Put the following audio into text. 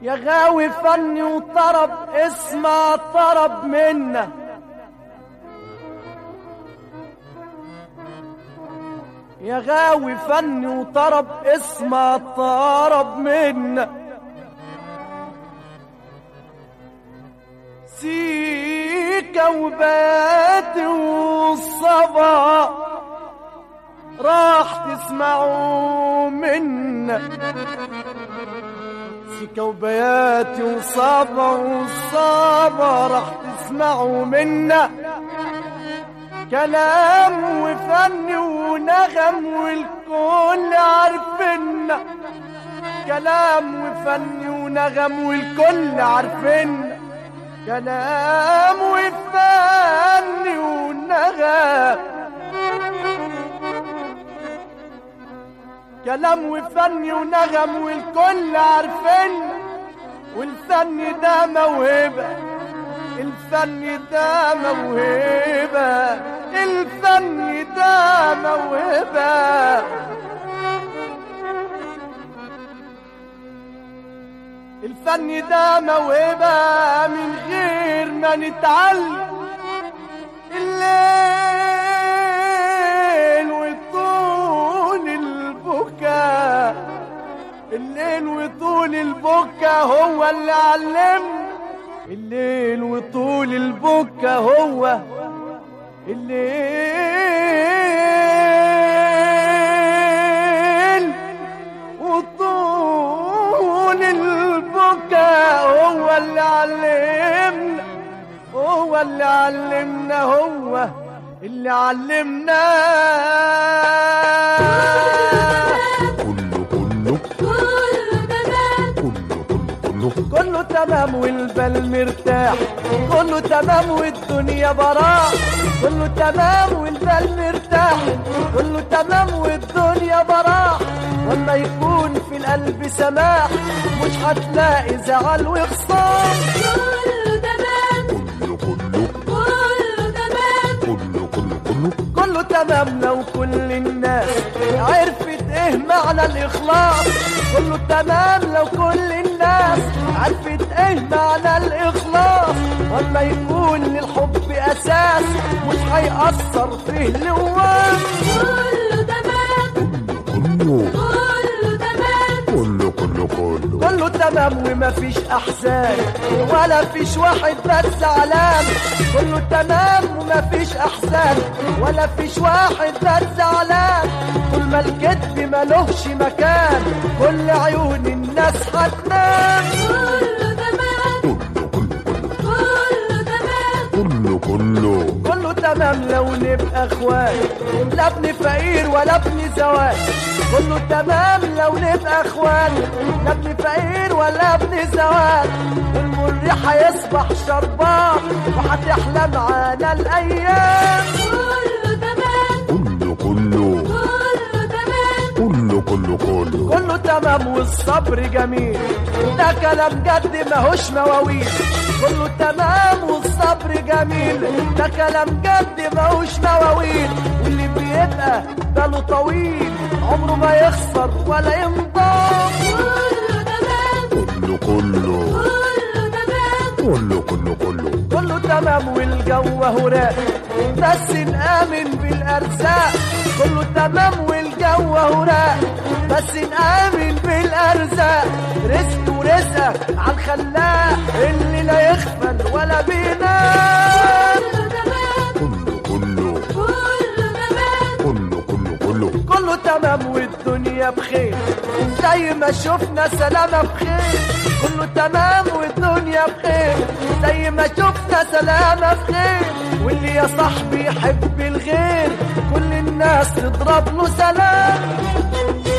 يا غاوي فني وطرب اسمع طرب منا، يا غاوي فني وطرب اسمع طرب منا. سيكا وباتي والصبا راح تسمعوا منا، سيكا وبياتي وصبا والصبا راح تسمعوا منا. كلام وفن ونغم والكل عارفنا، كلام وفن ونغم والكل عارفنا، كلام وفن ونغم، كلام وفن ونغم والكل عارفنا. والفن ده موهبة، الفن ده موهبة، الفن ده موهبة، الفن ده موهبة من غير ما نتعلم. الليل وطول البكا، الليل وطول البكا هو اللي علمنا، الليل وطول البكا هو الليل وطول البكا هو اللي علمنا، هو اللي علمنا، هو اللي علمنا. كله تمام والبال مرتاح، كله تمام والدنيا براح، كله تمام والبال مرتاح، كله تمام والدنيا براح. وما يكون في القلب سماح مش هتلاقي زعل وخصام. كله تمام، كله كله كله تمام لو كل الناس عرفت ايه معنى الاخلاص. كله تمام لو كل الناس عرفت ايه معنى الاخلاص. وما يكون للحب اساس مش هيأثر فيه لوام. كله تمام، كله كله كله تمام ومفيش احزان ولا فيش واحد بس زعلان. كله تمام ومفيش احزان ولا فيش واحد بس زعلان. طول ما الكذب ملوش مكان كل عيون الناس هتنام. كله تمام، كله تمام لو نبقى اخوات لا ابن فقير ولا ابن زواج. كله تمام لو نبقى اخوات لا ابن فقير ولا ابن زواج. والمر هيصبح شربان وهتحلى معانا الايام. كله تمام، كله تمام والصبر جميل ده كلام جد ماهوش مواويل. كله تمام والصبر جميل ده كلام جد ماهوش مواويل. واللي بيبقى باله طويل عمره ما يخسر ولا ينضام. كله تمام والجو هراء بس نآمن بالأرزاق. كله تمام والجو هراء بس نآمن بالأرزاق. رزق ورزقك عالخلاق اللي لا يخفل ولا بينام. كله تمام والدنيا بخير زي ما شفنا سلامة بخير. كله تمام والدنيا بخير زي ما شفنا سلامة بخير. واللي يا صاحبي يحب الغير كل الناس تضرب له سلام.